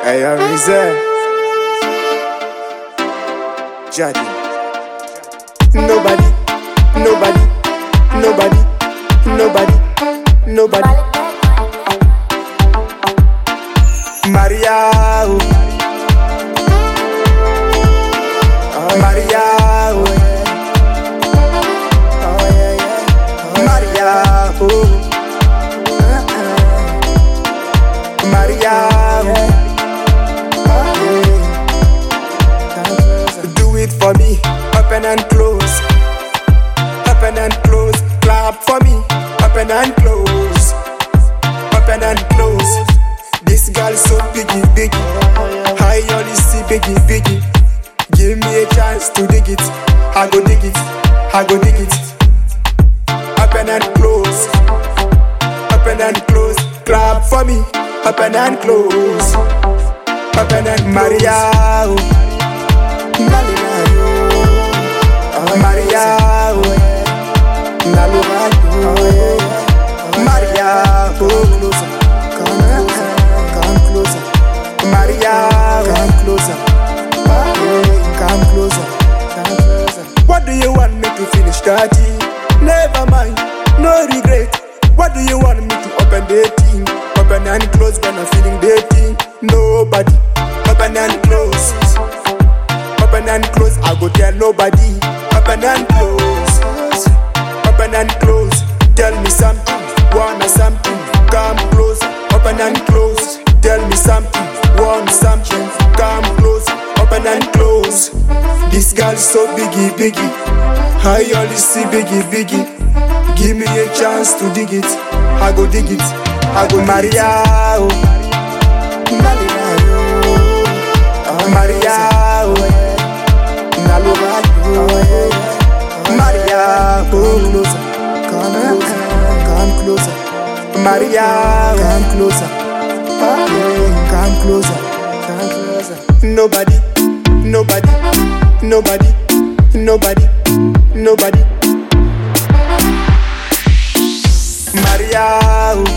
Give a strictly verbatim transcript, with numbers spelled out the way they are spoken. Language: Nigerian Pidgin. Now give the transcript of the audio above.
Hey, yo, Rizal. Jadi. Nobody, nobody, nobody, nobody, nobody. Maria, oh. Maria, oh. Maria, oh. Maria, oh. Do it for me, open and close, open and close. Clap for me, open and close, open and close. This girl so biggie, biggie. I only see biggie, biggie. Give me a chance to dig it. I go dig it, I go dig it. Open and close, open and close. Clap for me, open and close, open and Maria, oh. Maria, oh. Maria, oh. Maria, oh. Closer, come closer, come closer. Maria, come closer, come closer, come closer. What do you want me to finish dirty? Never mind, no regret. What do you want me to open dating? Open and close when I'm feeling dating. Nobody, open and close, open and close. I go tell nobody. Open and close, open and close. Tell me something, wanna something. Come close, open and close. Tell me something, want something. Come close, open and close. This girl so biggie, biggie. I only see biggie, biggie. Give me a chance to dig it. I go dig it. I go Maria, oh. Maria, oh. Maria, oh. Maria, oh. Closer, come closer, come closer. Maria, come closer, come closer, come closer. Nobody, nobody, nobody, nobody, nobody. Maria, oh.